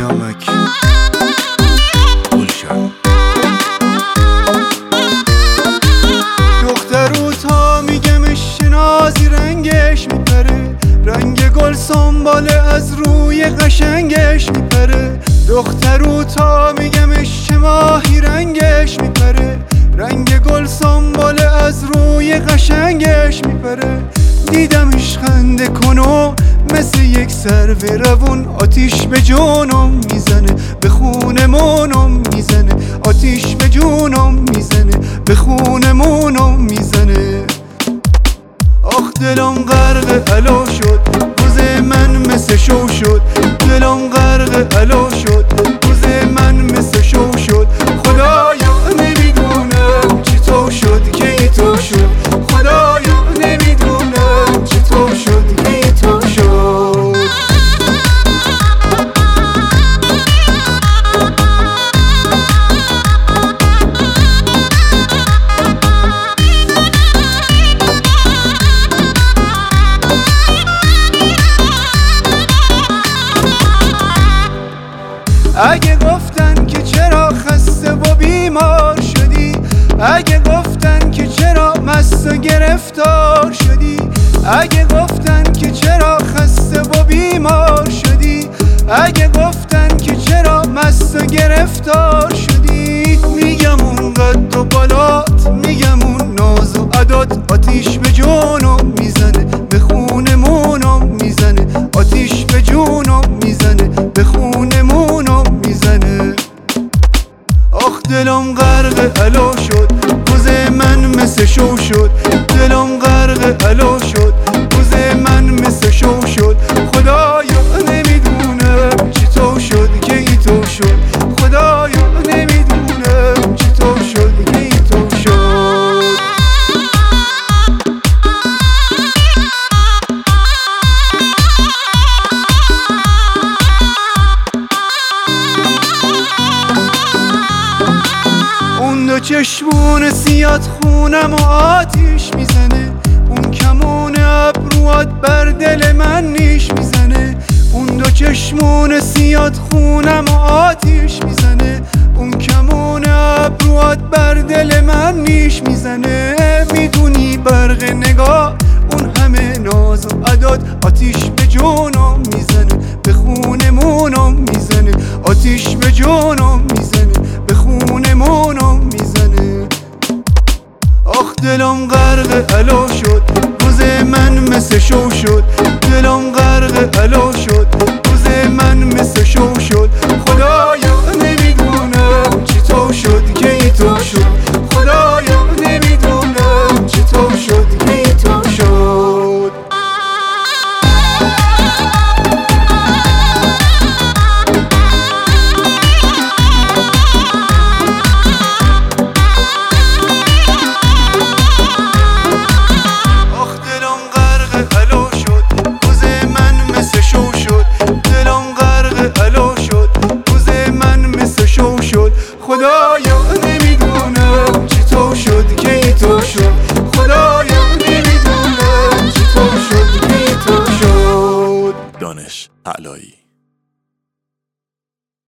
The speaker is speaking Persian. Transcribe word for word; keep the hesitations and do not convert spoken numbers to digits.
سیامک گلشن. دخترو تا میگمش نازی رنگش میپره، رنگ گل سنباله از روی قشنگش میپره. دخترو تا میگمش ماهی رنگش میپره، رنگ گل سنباله از روی قشنگش میپره. دیدمش خنده کنو مثل یک سرو روون، آتیش به جونم میزنه به خونمونم میزنه، آتیش به جونم میزنه به خونمونم میزنه. آخ دلم غرق علا شد، روز من مثل شو شد. دلم غرق علا شد، روز من مثل شو شد. خدایا نمیدونم چطور شد که تو شد، خدایا نمیدونم چطور شد که تو شد. اگه گفتن که چرا خسته و بیمار شدی، اگه گفتن که چرا مست و گرفتار شدی، اگه گفتن که چرا خسته و بیمار شدی، اگه گفتن که چرا مست و گرفتار شدی، میگم اون قد و بالات، میگم اون ناز و عدات، آتیش به جونم میزنه به خونمونم میزنه، آتیش به جونم میزنه به خونمونم میزنه. آخ دلم غرق علا شد، روز من مثل شو شد. دلم غرق علا شد، روز من مثل شو شد. خدایا نمیدونم چطور شد که تو شد، خدایا نمیدونم چطور شد که تو شد. اون دو چشمون سیاد خونم و آتیش میزنه، اون کمون ابروات بر دل من نیش میزنه. اون دو چشمون سیاد خونم و آتیش میزنه، اون کمون ابروات بر دل من نیش میزنه. میدونی برق نگاه اون همه ناز و عداد، آتیش به جونم میزنه به خونمونم میزنه، آتیش به جونم